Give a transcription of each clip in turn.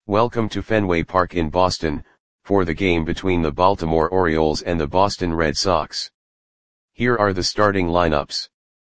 Welcome to Fenway Park in Boston, for the game between the Baltimore Orioles and the Boston Red Sox. Here are the starting lineups.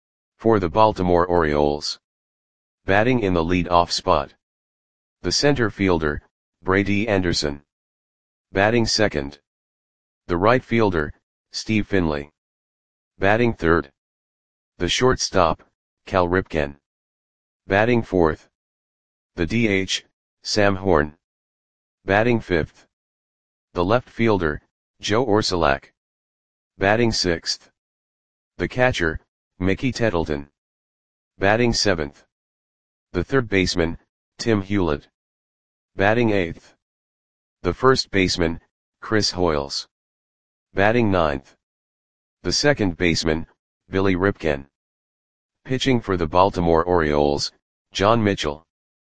For the Baltimore Orioles. Batting in the lead-off spot. The center fielder, Brady Anderson. Batting second. The right fielder, Steve Finley. Batting third. The shortstop, Cal Ripken. Batting fourth. The DH, Sam Horn. Batting fifth. The left fielder, Joe Orsulak. Batting sixth. The catcher, Mickey Tettleton. Batting seventh. The third baseman, Tim Hewlett. Batting eighth. The first baseman, Chris Hoiles. Batting ninth. The second baseman, Billy Ripken. Pitching for the Baltimore Orioles, John Mitchell.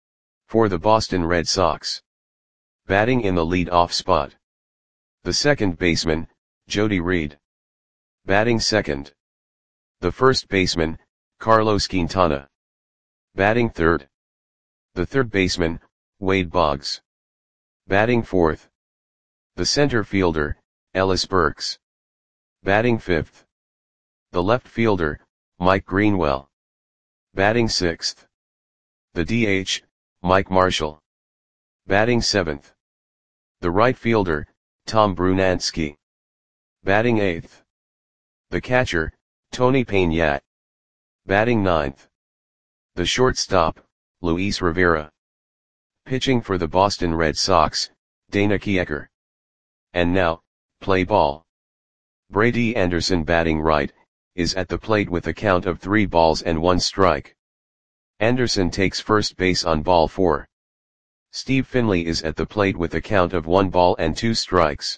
For the Boston Red Sox. Batting in the lead-off spot. The second baseman, Jody Reed. Batting second. The first baseman, Carlos Quintana. Batting third. The third baseman, Wade Boggs. Batting fourth. The center fielder, Ellis Burks. Batting fifth. The left fielder, Mike Greenwell. Batting sixth. The DH, Mike Marshall. Batting seventh. The right fielder, Tom Brunansky. Batting eighth. The catcher, Tony Peña. Batting ninth. The shortstop, Luis Rivera. Pitching for the Boston Red Sox, Dana Kiecker. And now, play ball. Brady Anderson batting right, is at the plate with a count of 3 balls and 1 strike. Anderson takes first base on ball 4. Steve Finley is at the plate with a count of 1 ball and 2 strikes.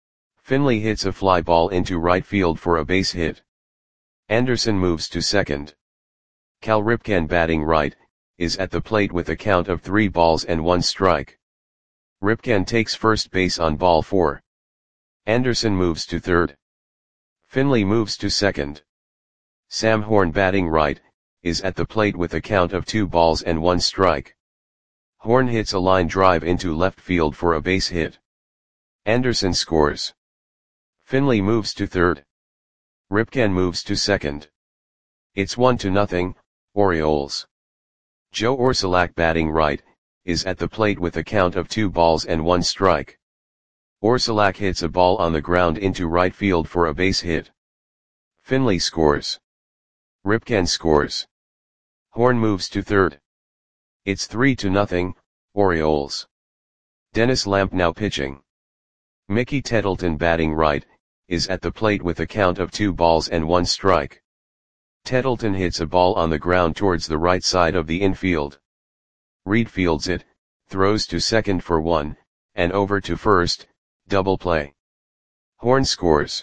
Finley hits a fly ball into right field for a base hit. Anderson moves to second. Cal Ripken batting right, is at the plate with a count of 3 balls and 1 strike. Ripken takes first base on ball 4. Anderson moves to third. Finley moves to second. Sam Horn batting right, is at the plate with a count of 2 balls and 1 strike. Horn hits a line drive into left field for a base hit. Anderson scores. Finley moves to third. Ripken moves to second. It's 1-0, Orioles. Joe Orsulak batting right, is at the plate with a count of 2 balls and 1 strike. Orsulak hits a ball on the ground into right field for a base hit. Finley scores. Ripken scores. Horn moves to third. It's 3-0, Orioles. Dennis Lamp now pitching. Mickey Tettleton batting right, is at the plate with a count of 2 balls and 1 strike. Tettleton hits a ball on the ground towards the right side of the infield. Reed fields it, throws to second for 1, and over to first, double play. Horn scores.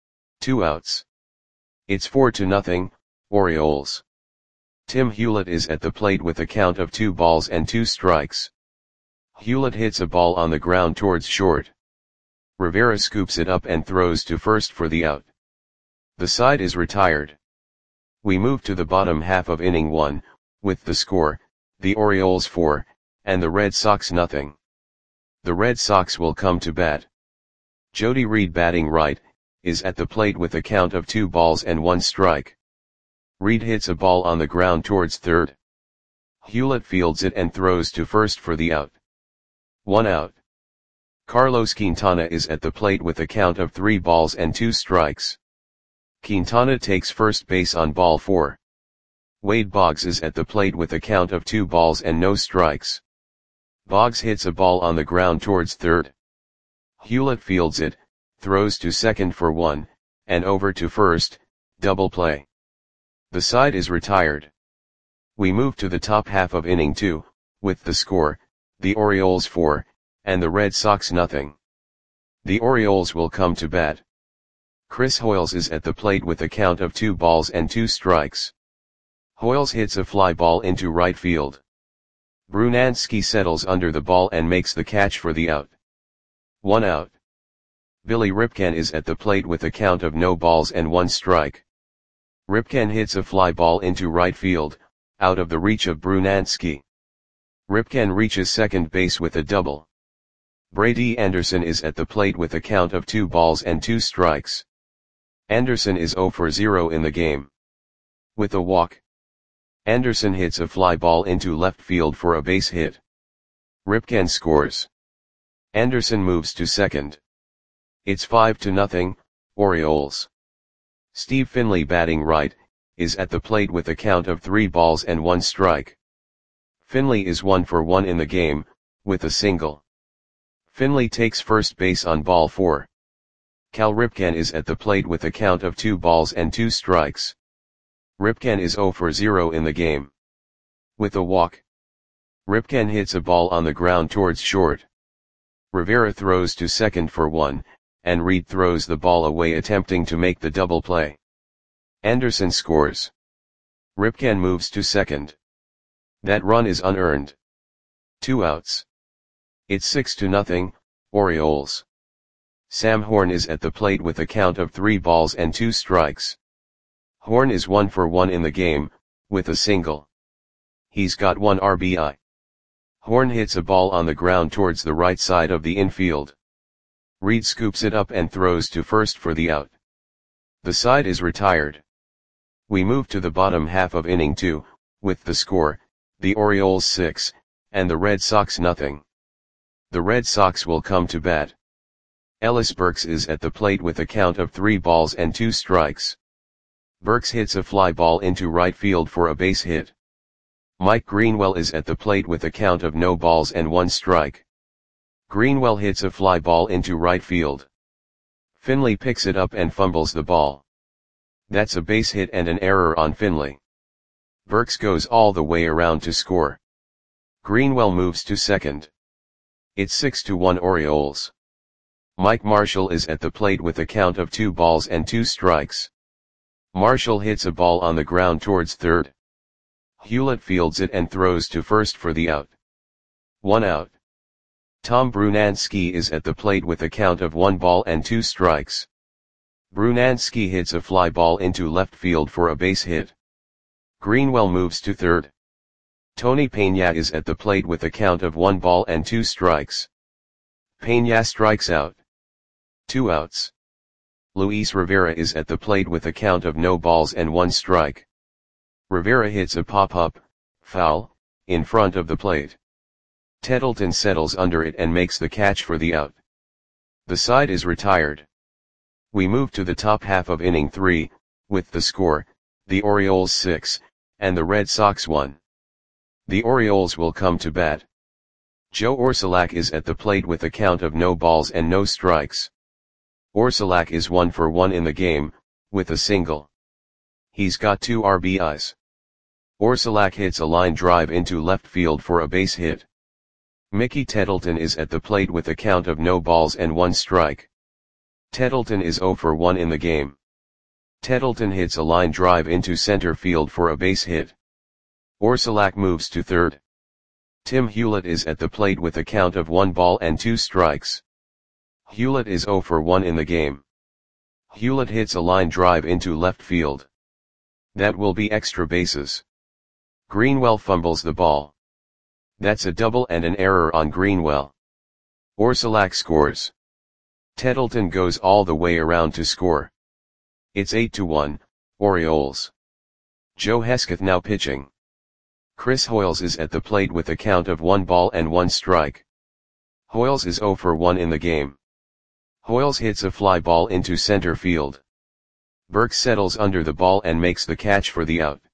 2 outs. It's 4-0, Orioles. Tim Hewlett is at the plate with a count of 2 balls and 2 strikes. Hewlett hits a ball on the ground towards short. Rivera scoops it up and throws to first for the out. The side is retired. We move to the bottom half of inning 1, with the score, the Orioles 4, and the Red Sox 0. The Red Sox will come to bat. Jody Reed batting right, is at the plate with a count of 2 balls and 1 strike. Reed hits a ball on the ground towards third. Hewlett fields it and throws to first for the out. 1 out. Carlos Quintana is at the plate with a count of 3 balls and 2 strikes. Quintana takes first base on ball 4. Wade Boggs is at the plate with a count of 2 balls and no strikes. Boggs hits a ball on the ground towards third. Hewlett fields it, throws to second for 1, and over to first, double play. The side is retired. We move to the top half of inning 2, with the score, the Orioles 4, and the Red Sox 0. The Orioles will come to bat. Chris Hoiles is at the plate with a count of 2 balls and 2 strikes. Hoiles hits a fly ball into right field. Brunansky settles under the ball and makes the catch for the out. 1 out. Billy Ripken is at the plate with a count of no balls and 1 strike. Ripken hits a fly ball into right field, out of the reach of Brunansky. Ripken reaches second base with a double. Brady Anderson is at the plate with a count of 2 balls and 2 strikes. Anderson is 0 for 0 in the game. With a walk, Anderson hits a fly ball into left field for a base hit. Ripken scores. Anderson moves to second. It's 5-0, Orioles. Steve Finley, batting right, is at the plate with a count of 3 balls and 1 strike. Finley is 1 for 1 in the game, with a single. Finley takes first base on ball 4. Cal Ripken is at the plate with a count of 2 balls and 2 strikes. Ripken is 0 for 0 in the game. With a walk, Ripken hits a ball on the ground towards short. Rivera throws to second for 1, and Reed throws the ball away attempting to make the double play. Anderson scores. Ripken moves to second. That run is unearned. 2 outs. It's 6-0, Orioles. Sam Horn is at the plate with a count of 3 balls and 2 strikes. Horn is 1 for 1 in the game, with a single. He's got 1 RBI. Horn hits a ball on the ground towards the right side of the infield. Reed scoops it up and throws to first for the out. The side is retired. We move to the bottom half of inning 2, with the score, the Orioles 6, and the Red Sox nothing. The Red Sox will come to bat. Ellis Burks is at the plate with a count of 3 balls and 2 strikes. Burks hits a fly ball into right field for a base hit. Mike Greenwell is at the plate with a count of no balls and 1 strike. Greenwell hits a fly ball into right field. Finley picks it up and fumbles the ball. That's a base hit and an error on Finley. Burks goes all the way around to score. Greenwell moves to second. It's 6-1 Orioles. Mike Marshall is at the plate with a count of 2 balls and 2 strikes. Marshall hits a ball on the ground towards third. Hewlett fields it and throws to first for the out. 1 out. Tom Brunansky is at the plate with a count of 1 ball and 2 strikes. Brunansky hits a fly ball into left field for a base hit. Greenwell moves to third. Tony Peña is at the plate with a count of 1 ball and 2 strikes. Peña strikes out. 2 outs. Luis Rivera is at the plate with a count of no balls and 1 strike. Rivera hits a pop-up, foul, in front of the plate. Tettleton settles under it and makes the catch for the out. The side is retired. We move to the top half of inning 3, with the score, the Orioles 6, and the Red Sox 1. The Orioles will come to bat. Joe Orsulak is at the plate with a count of no balls and no strikes. Orsulak is 1 for 1 in the game, with a single. He's got 2 RBIs. Orsulak hits a line drive into left field for a base hit. Mickey Tettleton is at the plate with a count of no balls and 1 strike. Tettleton is 0 for 1 in the game. Tettleton hits a line drive into center field for a base hit. Orsulak moves to third. Tim Hewlett is at the plate with a count of 1 ball and 2 strikes. Hewlett is 0 for 1 in the game. Hewlett hits a line drive into left field. That will be extra bases. Greenwell fumbles the ball. That's a double and an error on Greenwell. Orsulak scores. Tettleton goes all the way around to score. It's 8-1, Orioles. Joe Hesketh now pitching. Chris Hoiles is at the plate with a count of 1 ball and 1 strike. Hoiles is 0 for 1 in the game. Hoiles hits a fly ball into center field. Burks settles under the ball and makes the catch for the out.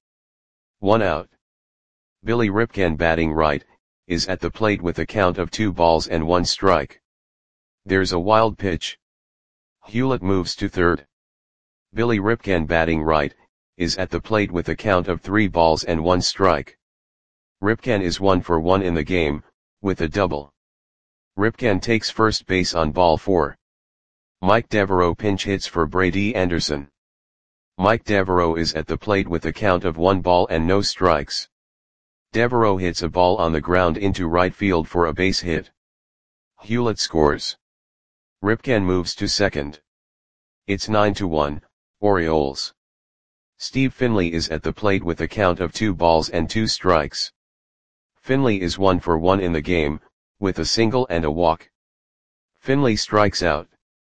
1 out. Billy Ripken, batting right, is at the plate with a count of 2 balls and 1 strike. There's a wild pitch. Hewlett moves to third. Billy Ripken, batting right, is at the plate with a count of 3 balls and 1 strike. Ripken is 1 for 1 in the game, with a double. Ripken takes first base on ball 4. Mike Devereaux pinch hits for Brady Anderson. Mike Devereaux is at the plate with a count of 1 ball and no strikes. Devereaux hits a ball on the ground into right field for a base hit. Hewlett scores. Ripken moves to second. It's 9-1, Orioles. Steve Finley is at the plate with a count of 2 balls and 2 strikes. Finley is 1 for 1 in the game, with a single and a walk. Finley strikes out.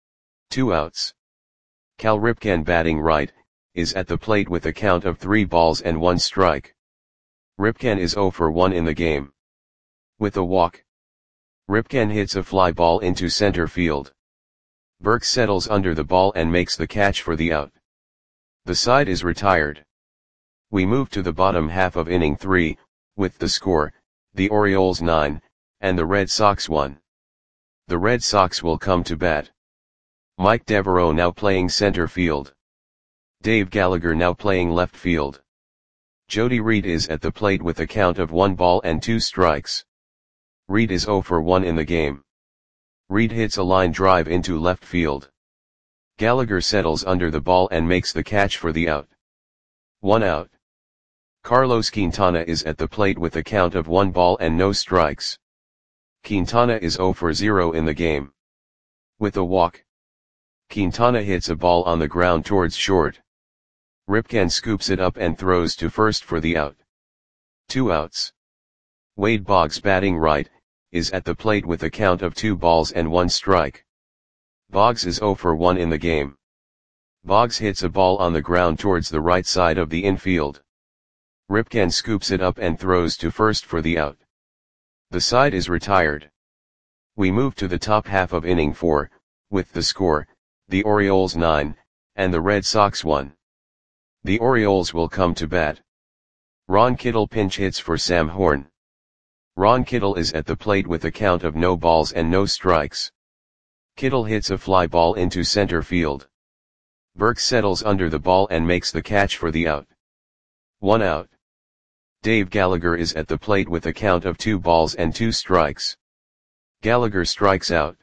2 outs. Cal Ripken batting right, is at the plate with a count of 3 balls and 1 strike. Ripken is 0 for 1 in the game. With a walk. Ripken hits a fly ball into center field. Burks settles under the ball and makes the catch for the out. The side is retired. We move to the bottom half of inning 3, with the score, the Orioles 9, and the Red Sox 1. The Red Sox will come to bat. Mike Devereaux now playing center field. Dave Gallagher now playing left field. Jody Reed is at the plate with a count of 1 ball and 2 strikes. Reed is 0 for 1 in the game. Reed hits a line drive into left field. Gallagher settles under the ball and makes the catch for the out. 1 out. Carlos Quintana is at the plate with a count of 1 ball and no strikes. Quintana is 0 for 0 in the game. With a walk. Quintana hits a ball on the ground towards short. Ripken scoops it up and throws to first for the out. 2 outs. Wade Boggs batting right, is at the plate with a count of 2 balls and 1 strike. Boggs is 0 for 1 in the game. Boggs hits a ball on the ground towards the right side of the infield. Ripken scoops it up and throws to first for the out. The side is retired. We move to the top half of inning 4, with the score, the Orioles 9, and the Red Sox 1. The Orioles will come to bat. Ron Kittle pinch hits for Sam Horn. Ron Kittle is at the plate with a count of no balls and no strikes. Kittle hits a fly ball into center field. Burks settles under the ball and makes the catch for the out. 1 out. Dave Gallagher is at the plate with a count of 2 balls and 2 strikes. Gallagher strikes out.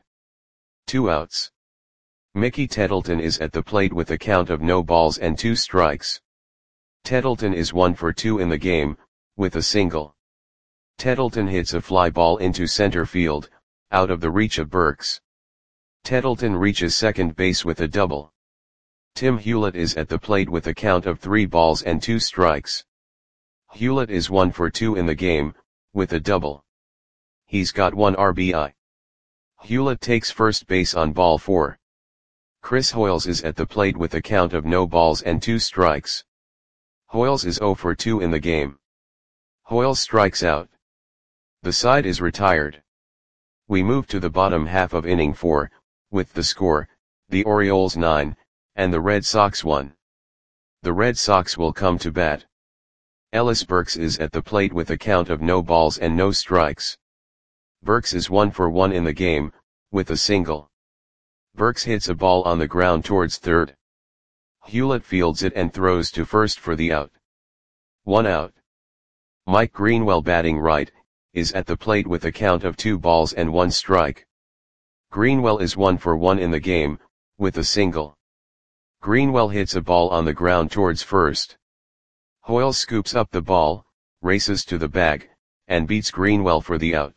2 outs. Mickey Tettleton is at the plate with a count of no balls and 2 strikes. Tettleton is 1 for 2 in the game, with a single. Tettleton hits a fly ball into center field, out of the reach of Burks. Tettleton reaches second base with a double. Tim Hewlett is at the plate with a count of 3 balls and 2 strikes. Hewlett is 1 for 2 in the game, with a double. He's got 1 RBI. Hewlett takes first base on ball 4. Chris Hoiles is at the plate with a count of no balls and 2 strikes. Hoiles is 0 for 2 in the game. Hoiles strikes out. The side is retired. We move to the bottom half of inning 4, with the score, the Orioles 9, and the Red Sox 1. The Red Sox will come to bat. Ellis Burks is at the plate with a count of no balls and no strikes. Burks is 1 for 1 in the game, with a single. Burks hits a ball on the ground towards third. Hewlett fields it and throws to first for the out. 1 out. Mike Greenwell batting right, is at the plate with a count of 2 balls and 1 strike. Greenwell is 1 for 1 in the game, with a single. Greenwell hits a ball on the ground towards first. Hoyle scoops up the ball, races to the bag, and beats Greenwell for the out.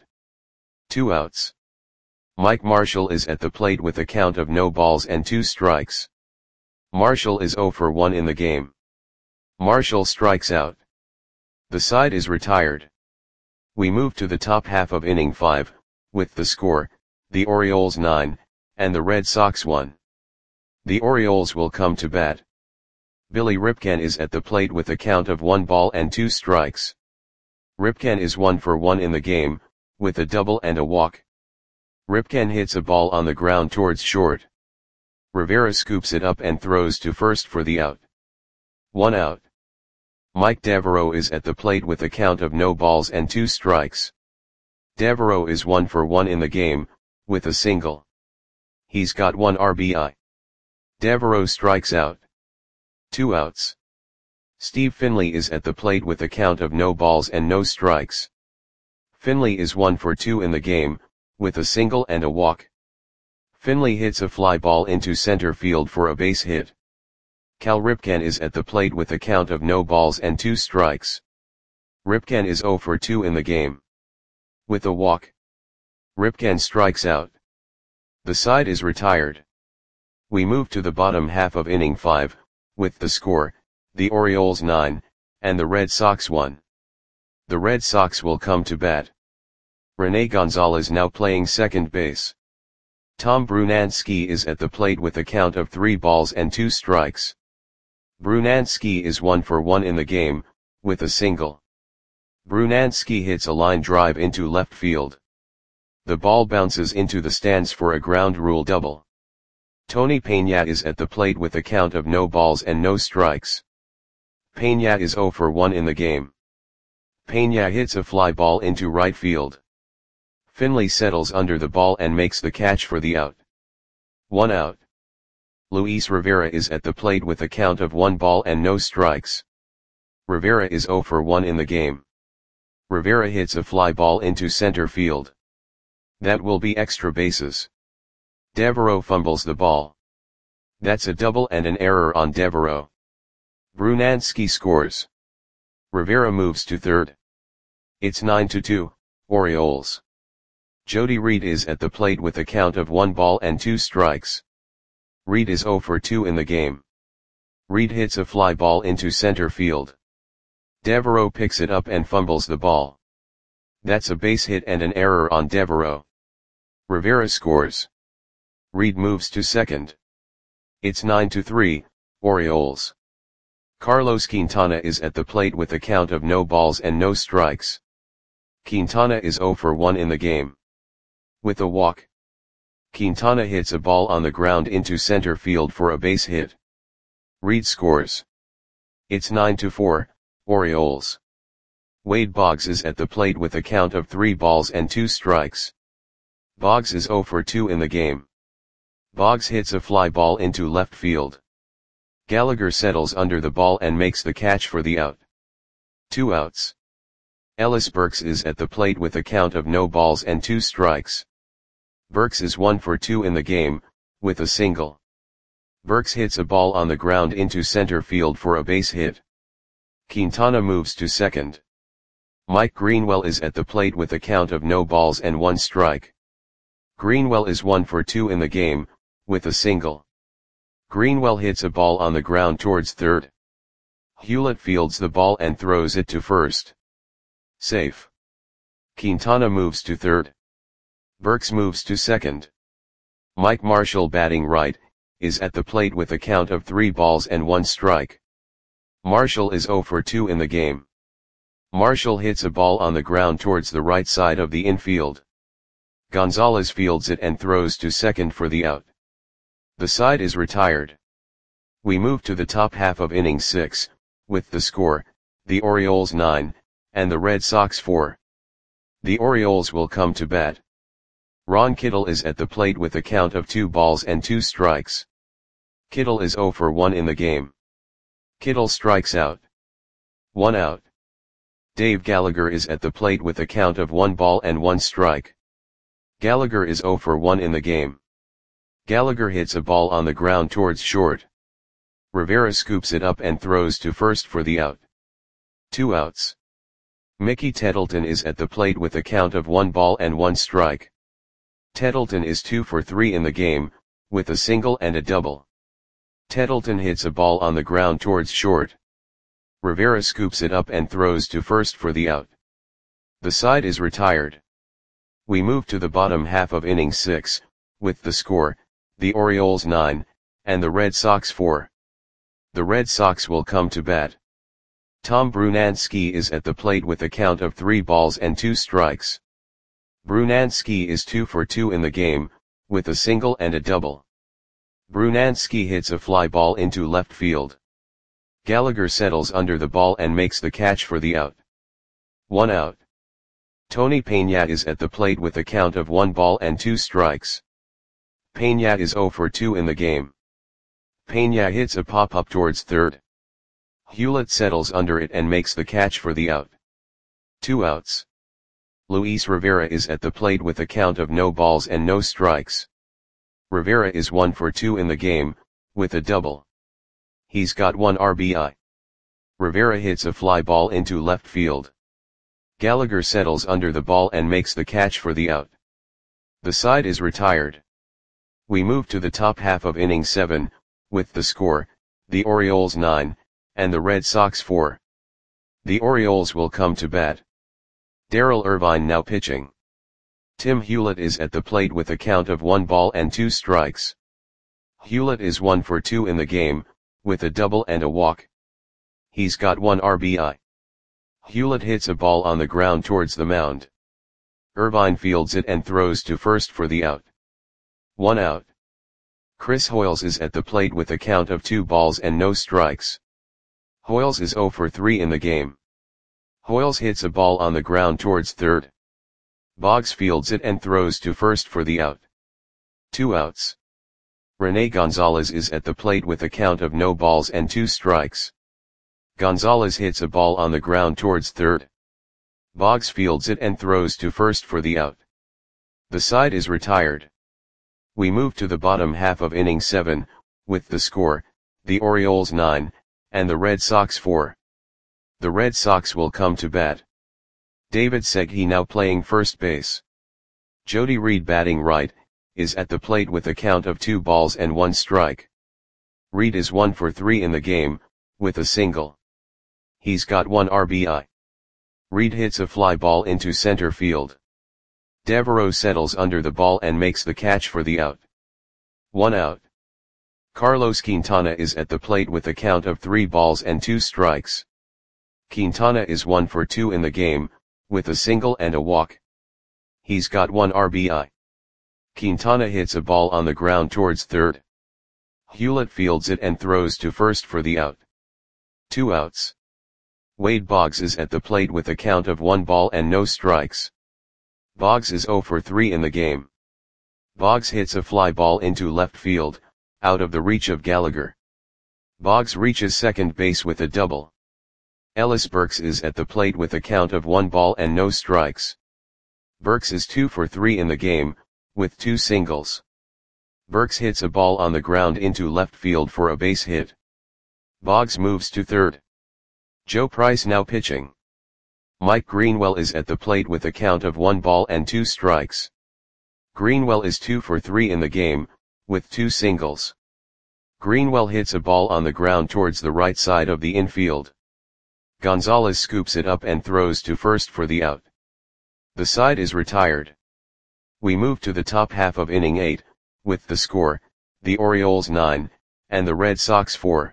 2 outs. Mike Marshall is at the plate with a count of no balls and 2 strikes. Marshall is 0 for 1 in the game. Marshall strikes out. The side is retired. We move to the top half of inning 5, with the score, the Orioles 9, and the Red Sox 1. The Orioles will come to bat. Billy Ripken is at the plate with a count of 1 ball and 2 strikes. Ripken is 1 for 1 in the game, with a double and a walk. Ripken hits a ball on the ground towards short. Rivera scoops it up and throws to first for the out. 1 out. Mike Devereaux is at the plate with a count of no balls and 2 strikes. Devereaux is 1 for 1 in the game, with a single. He's got 1 RBI. Devereaux strikes out. 2 outs. Steve Finley is at the plate with a count of no balls and no strikes. Finley is 1 for 2 in the game, with a single and a walk. Finley hits a fly ball into center field for a base hit. Cal Ripken is at the plate with a count of no balls and 2 strikes. Ripken is 0 for 2 in the game. With a walk. Ripken strikes out. The side is retired. We move to the bottom half of inning 5, with the score, the Orioles 9, and the Red Sox 1. The Red Sox will come to bat. Rene Gonzalez now playing second base. Tom Brunansky is at the plate with a count of 3 balls and 2 strikes. Brunansky is 1 for 1 in the game, with a single. Brunansky hits a line drive into left field. The ball bounces into the stands for a ground rule double. Tony Peña is at the plate with a count of no balls and no strikes. Peña is 0 for 1 in the game. Peña hits a fly ball into right field. Finley settles under the ball and makes the catch for the out. 1 out. Luis Rivera is at the plate with a count of 1 ball and no strikes. Rivera is 0 for 1 in the game. Rivera hits a fly ball into center field. That will be extra bases. Devereaux fumbles the ball. That's a double and an error on Devereaux. Brunansky scores. Rivera moves to third. It's 9-2, Orioles. Jody Reed is at the plate with a count of 1 ball and 2 strikes. Reed is 0 for 2 in the game. Reed hits a fly ball into center field. Devereaux picks it up and fumbles the ball. That's a base hit and an error on Devereaux. Rivera scores. Reed moves to second. It's 9-3, Orioles. Carlos Quintana is at the plate with a count of no balls and no strikes. Quintana is 0 for 1 in the game. With a walk, Quintana hits a ball on the ground into center field for a base hit. Reed scores. It's 9-4, Orioles. Wade Boggs is at the plate with a count of 3 balls and 2 strikes. Boggs is 0 for 2 in the game. Boggs hits a fly ball into left field. Gallagher settles under the ball and makes the catch for the out. 2 outs. Ellis Burks is at the plate with a count of no balls and 2 strikes. Burks is 1 for 2 in the game, with a single. Burks hits a ball on the ground into center field for a base hit. Quintana moves to second. Mike Greenwell is at the plate with a count of no balls and 1 strike. Greenwell is 1 for 2 in the game, with a single. Greenwell hits a ball on the ground towards third. Hewlett fields the ball and throws it to first. Safe. Quintana moves to third. Burks moves to second. Mike Marshall, batting right, is at the plate with a count of 3 balls and 1 strike. Marshall is 0 for 2 in the game. Marshall hits a ball on the ground towards the right side of the infield. Gonzalez fields it and throws to second for the out. The side is retired. We move to the top half of inning 6, with the score, the Orioles 9, and the Red Sox 4. The Orioles will come to bat. Ron Kittle is at the plate with a count of 2 balls and 2 strikes. Kittle is 0 for 1 in the game. Kittle strikes out. 1 out. Dave Gallagher is at the plate with a count of 1 ball and 1 strike. Gallagher is 0 for 1 in the game. Gallagher hits a ball on the ground towards short. Rivera scoops it up and throws to first for the out. 2 outs. Mickey Tettleton is at the plate with a count of 1 ball and 1 strike. Tettleton is 2 for 3 in the game, with a single and a double. Tettleton hits a ball on the ground towards short. Rivera scoops it up and throws to first for the out. The side is retired. We move to the bottom half of inning 6, with the score, the Orioles 9, and the Red Sox 4. The Red Sox will come to bat. Tom Brunansky is at the plate with a count of 3 balls and 2 strikes. Brunansky is 2 for 2 in the game, with a single and a double. Brunansky hits a fly ball into left field. Gallagher settles under the ball and makes the catch for the out. 1 out. Tony Peña is at the plate with a count of 1 ball and 2 strikes. Peña is 0 for 2 in the game. Peña hits a pop-up towards third. Hewlett settles under it and makes the catch for the out. 2 outs. Luis Rivera is at the plate with a count of no balls and no strikes. Rivera is 1 for 2 in the game, with a double. He's got 1 RBI. Rivera hits a fly ball into left field. Gallagher settles under the ball and makes the catch for the out. The side is retired. We move to the top half of inning 7, with the score, the Orioles 9, and the Red Sox 4. The Orioles will come to bat. Darrell Irvine now pitching. Tim Hewlett is at the plate with a count of 1 ball and 2 strikes. Hewlett is 1 for 2 in the game, with a double and a walk. He's got 1 RBI. Hewlett hits a ball on the ground towards the mound. Irvine fields it and throws to first for the out. 1 out. Chris Hoiles is at the plate with a count of 2 balls and no strikes. Hoiles is 0 for 3 in the game. Hoiles hits a ball on the ground towards third. Boggs fields it and throws to first for the out. 2 outs. Rene Gonzalez is at the plate with a count of no balls and 2 strikes. Gonzalez hits a ball on the ground towards third. Boggs fields it and throws to first for the out. The side is retired. We move to the bottom half of inning 7, with the score, the Orioles 9, and the Red Sox 4. The Red Sox will come to bat. David Segui now playing first base. Jody Reed batting right, is at the plate with a count of 2 balls and 1 strike. Reed is 1 for 3 in the game, with a single. He's got 1 RBI. Reed hits a fly ball into center field. Devereaux settles under the ball and makes the catch for the out. 1 out. Carlos Quintana is at the plate with a count of 3 balls and 2 strikes. Quintana is 1 for 2 in the game, with a single and a walk. He's got 1 RBI. Quintana hits a ball on the ground towards third. Hewlett fields it and throws to first for the out. 2 outs. Wade Boggs is at the plate with a count of 1 ball and no strikes. Boggs is 0 for 3 in the game. Boggs hits a fly ball into left field, out of the reach of Gallagher. Boggs reaches second base with a double. Ellis Burks is at the plate with a count of 1 ball and no strikes. Burks is 2 for 3 in the game, with 2 singles. Burks hits a ball on the ground into left field for a base hit. Boggs moves to third. Joe Price now pitching. Mike Greenwell is at the plate with a count of 1 ball and 2 strikes. Greenwell is 2 for 3 in the game, with 2 singles. Greenwell hits a ball on the ground towards the right side of the infield. Gonzalez scoops it up and throws to first for the out. The side is retired. We move to the top half of inning 8, with the score, the Orioles 9, and the Red Sox 4.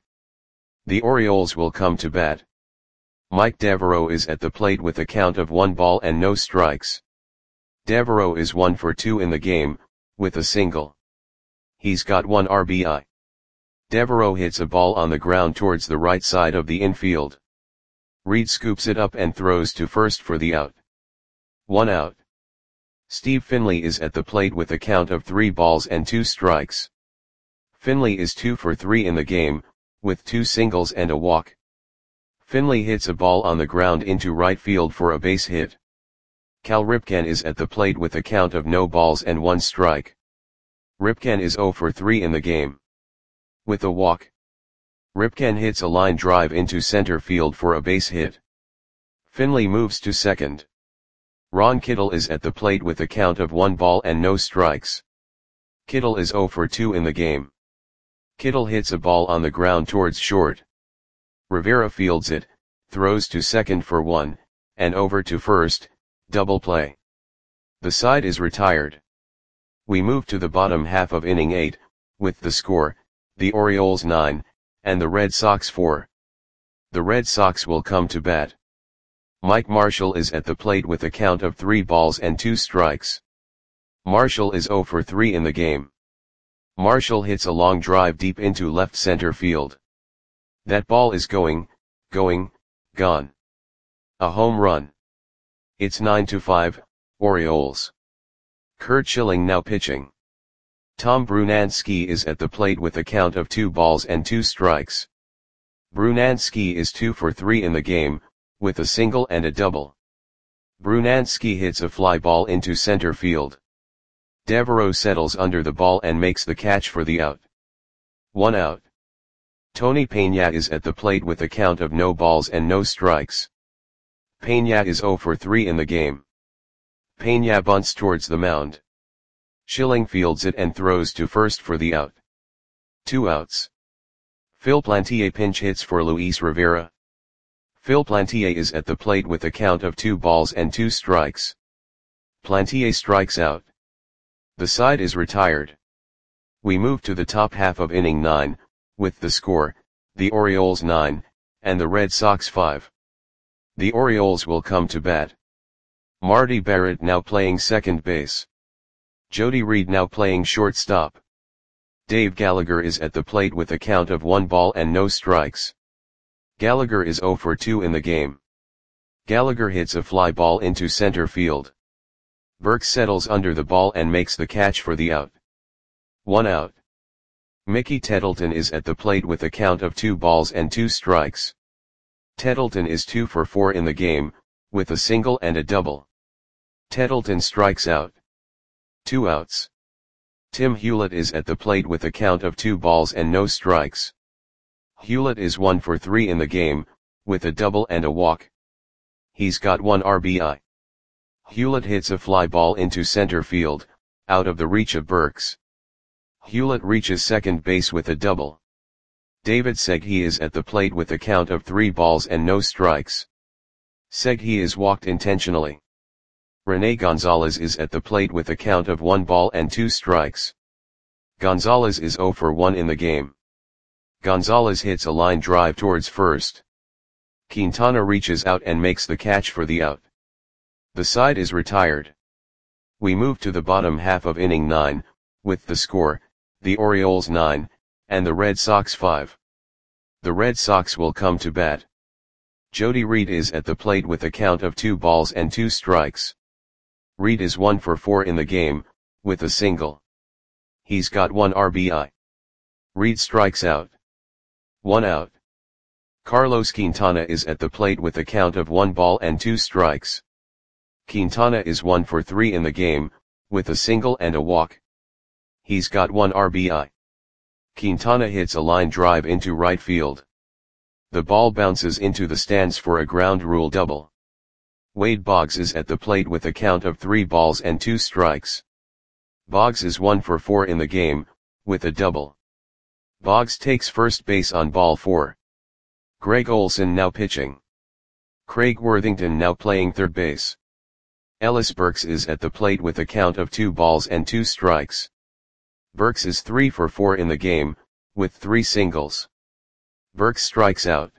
The Orioles will come to bat. Mike Devereaux is at the plate with a count of 1 ball and no strikes. Devereaux is 1 for 2 in the game, with a single. He's got 1 RBI. Devereaux hits a ball on the ground towards the right side of the infield. Reed scoops it up and throws to first for the out. 1 out. Steve Finley is at the plate with a count of 3 balls and 2 strikes. Finley is 2 for 3 in the game, with 2 singles and a walk. Finley hits a ball on the ground into right field for a base hit. Cal Ripken is at the plate with a count of no balls and 1 strike. Ripken is 0 for 3 in the game. With a walk. Ripken hits a line drive into center field for a base hit. Finley moves to second. Ron Kittle is at the plate with a count of 1 ball and no strikes. Kittle is 0 for 2 in the game. Kittle hits a ball on the ground towards short. Rivera fields it, throws to second for 1, and over to first, double play. The side is retired. We move to the bottom half of inning 8, with the score, the Orioles 9, and the Red Sox 4. The Red Sox will come to bat. Mike Marshall is at the plate with a count of 3 balls and 2 strikes. Marshall is 0 for 3 in the game. Marshall hits a long drive deep into left center field. That ball is gone. A home run. It's 9-5, Orioles. Curt Schilling now pitching. Tom Brunansky is at the plate with a count of 2 balls and 2 strikes. Brunansky is 2 for 3 in the game, with a single and a double. Brunansky hits a fly ball into center field. Devereaux settles under the ball and makes the catch for the out. 1 out. Tony Peña is at the plate with a count of no balls and no strikes. Peña is 0 for 3 in the game. Peña bunts towards the mound. Schilling fields it and throws to first for the out. 2 outs. Phil Plantier pinch hits for Luis Rivera. Phil Plantier is at the plate with a count of 2 balls and 2 strikes. Plantier strikes out. The side is retired. We move to the top half of inning 9, with the score, the Orioles 9, and the Red Sox 5. The Orioles will come to bat. Marty Barrett now playing second base. Jody Reed now playing shortstop. Dave Gallagher is at the plate with a count of 1 ball and no strikes. Gallagher is 0 for 2 in the game. Gallagher hits a fly ball into center field. Burks settles under the ball and makes the catch for the out. 1 out. Mickey Tettleton is at the plate with a count of 2 balls and 2 strikes. Tettleton is 2 for 4 in the game, with a single and a double. Tettleton strikes out. 2 outs. Tim Hewlett is at the plate with a count of 2 balls and no strikes. Hewlett is 1 for 3 in the game, with a double and a walk. He's got 1 RBI. Hewlett hits a fly ball into center field, out of the reach of Burks. Hewlett reaches second base with a double. David Segui is at the plate with a count of 3 balls and no strikes. Segui is walked intentionally. Rene Gonzalez is at the plate with a count of 1 ball and 2 strikes. Gonzalez is 0 for 1 in the game. Gonzalez hits a line drive towards first. Quintana reaches out and makes the catch for the out. The side is retired. We move to the bottom half of inning 9, with the score, the Orioles 9, and the Red Sox 5. The Red Sox will come to bat. Jody Reed is at the plate with a count of 2 balls and 2 strikes. Reed is 1 for 4 in the game, with a single. He's got 1 RBI. Reed strikes out. 1 out. Carlos Quintana is at the plate with a count of 1 ball and 2 strikes. Quintana is 1 for 3 in the game, with a single and a walk. He's got 1 RBI. Quintana hits a line drive into right field. The ball bounces into the stands for a ground rule double. Wade Boggs is at the plate with a count of 3 balls and 2 strikes. Boggs is 1 for 4 in the game, with a double. Boggs takes first base on ball 4. Greg Olson now pitching. Craig Worthington now playing third base. Ellis Burks is at the plate with a count of 2 balls and 2 strikes. Burks is 3 for 4 in the game, with 3 singles. Burks strikes out.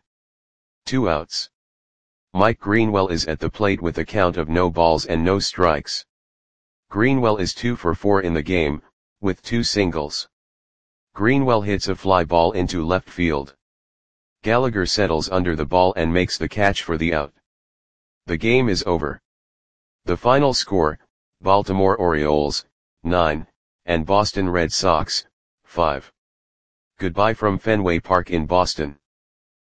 2 outs. Mike Greenwell is at the plate with a count of no balls and no strikes. Greenwell is 2 for 4 in the game, with 2 singles. Greenwell hits a fly ball into left field. Gallagher settles under the ball and makes the catch for the out. The game is over. The final score, Baltimore Orioles, 9, and Boston Red Sox, 5. Goodbye from Fenway Park in Boston.